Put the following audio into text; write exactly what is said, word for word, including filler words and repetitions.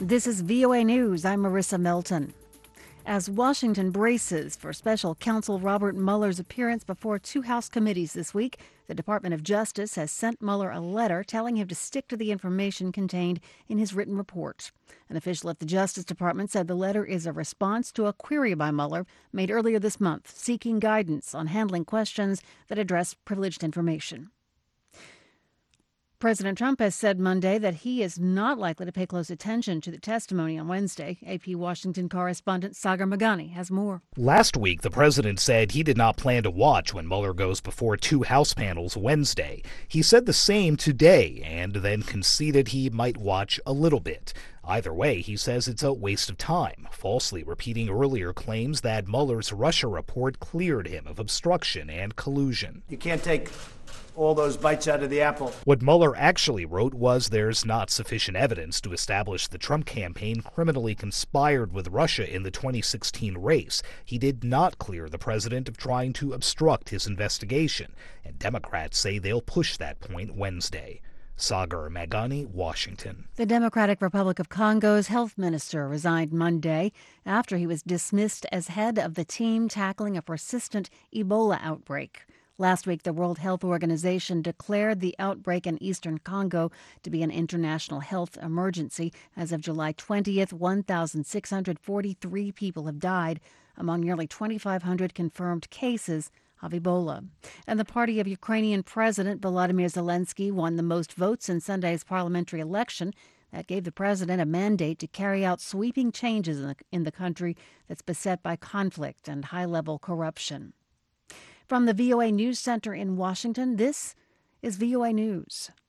This is V O A News. I'm Marissa Melton. As Washington braces for special counsel Robert Mueller's appearance before two House committees this week, the Department of Justice has sent Mueller a letter telling him to stick to the information contained in his written report. An official at the Justice Department said the letter is a response to a query by Mueller made earlier this month, seeking guidance on handling questions that address privileged information. President Trump has said Monday that he is not likely to pay close attention to the testimony on Wednesday. A P Washington correspondent Sagar Meghani has more. Last week, the president said he did not plan to watch when Mueller goes before two House panels Wednesday. He said the same today and then conceded he might watch a little bit. Either way, he says it's a waste of time, falsely repeating earlier claims that Mueller's Russia report cleared him of obstruction and collusion. You can't take all those bites out of the apple. What Mueller actually wrote was there's not sufficient evidence to establish the Trump campaign criminally conspired with Russia in the twenty sixteen race. He did not clear the president of trying to obstruct his investigation, and Democrats say they'll push that point Wednesday. Sagar Meghani, Washington. The Democratic Republic of Congo's health minister resigned Monday after he was dismissed as head of the team tackling a persistent Ebola outbreak. Last week, the World Health Organization declared the outbreak in eastern Congo to be an international health emergency. As of July twentieth, one thousand six hundred forty-three people have died among nearly twenty-five hundred confirmed cases of Ebola. And the party of Ukrainian President Volodymyr Zelensky won the most votes in Sunday's parliamentary election. That gave the president a mandate to carry out sweeping changes in the, in the country that's beset by conflict and high-level corruption. From the V O A News Center in Washington, this is V O A News.